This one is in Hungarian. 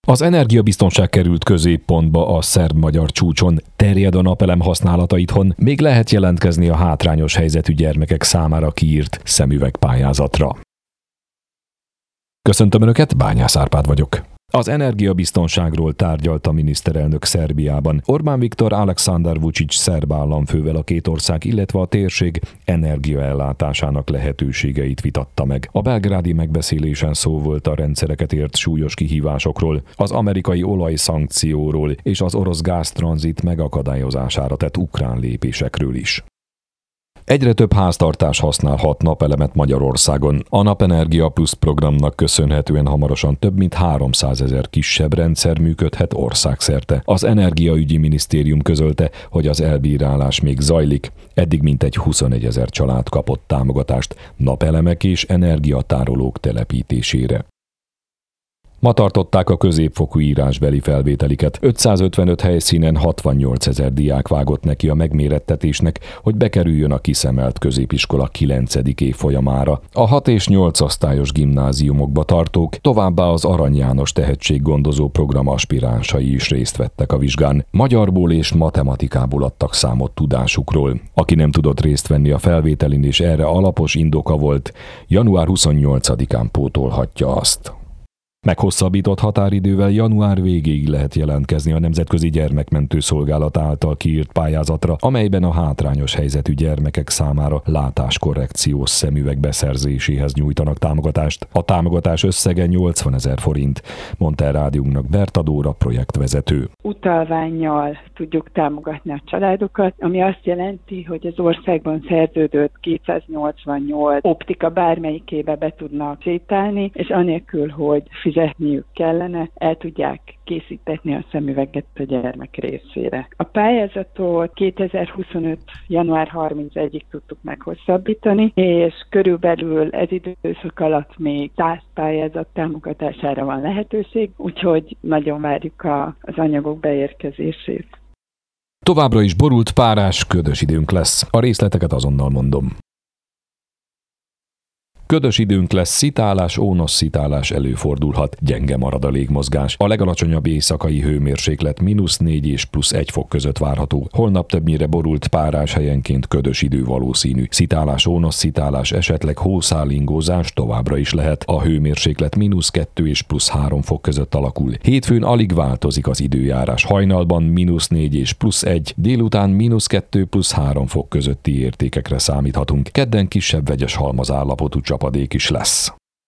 Az energiabiztonság került középpontba a szerb-magyar csúcson, terjed a napelem használata itthon, még lehet jelentkezni a hátrányos helyzetű gyermekek számára kiírt szemüvegpályázatra. Köszöntöm Önöket, Bányász Árpád vagyok. Az energiabiztonságról tárgyalt a miniszterelnök Szerbiában. Orbán Viktor Aleksandar Vučić szerb államfővel a két ország, illetve a térség energiaellátásának lehetőségeit vitatta meg. A belgrádi megbeszélésen szó volt a rendszereket ért súlyos kihívásokról, az amerikai olajszankcióról és az orosz gáztranzit megakadályozására tett ukrán lépésekről is. Egyre több háztartás használhat napelemet Magyarországon. A Napenergia Plus programnak köszönhetően hamarosan több mint 300 000 kisebb rendszer működhet országszerte. Az Energiaügyi Minisztérium közölte, hogy az elbírálás még zajlik. Eddig mintegy 21 000 család kapott támogatást napelemek és energiatárolók telepítésére. Ma tartották a középfokú írásbeli felvételiket. 555 helyszínen 68 000 diák vágott neki a megmérettetésnek, hogy bekerüljön a kiszemelt középiskola 9. évfolyamára. A 6 és 8 osztályos gimnáziumokba tartók, továbbá az Arany János tehetséggondozó program aspiránsai is részt vettek a vizsgán. Magyarból és matematikából adtak számot tudásukról. Aki nem tudott részt venni a felvételin és erre alapos indoka volt, január 28-án pótolhatja azt. Meghosszabbított határidővel január végéig lehet jelentkezni a Nemzetközi Gyermekmentő Szolgálat által kiírt pályázatra, amelyben a hátrányos helyzetű gyermekek számára látáskorrekciós szemüveg beszerzéséhez nyújtanak támogatást. A támogatás összege 80 000 forint, mondta rádiónknak Berta Dóra projektvezető. Utalvánnyal tudjuk támogatni a családokat, ami azt jelenti, hogy az országban szerződött 288 optika bármelyikébe be tudnak sétálni, és anélkül, hogy fizetniük kellene, el tudják készítetni a szemüveget a gyermek részére. A pályázatot 2025. január 31-ig tudtuk meghosszabbítani, és körülbelül ez időszak alatt még 100 pályázat támogatására van lehetőség, úgyhogy nagyon várjuk az anyagok beérkezését. Továbbra is borult, párás, ködös időnk lesz. A részleteket azonnal mondom. Ködös időnk lesz, szitálás, ónosszitálás előfordulhat, gyenge marad a légmozgás. A legalacsonyabb éjszakai hőmérséklet -4 és +1 fok között várható. Holnap többnyire borult, párás, helyenként ködös idő valószínű. Szitálás, ónosszitálás, esetleg hószálingózás továbbra is lehet. A hőmérséklet -2 és +3 fok között alakul. Hétfőn alig változik az időjárás. Hajnalban -4 és +1, délután -2 +3 fok közötti értékekre számíthatunk. Kedden kisebb vegyes halmazállapotú csapadék is lesz.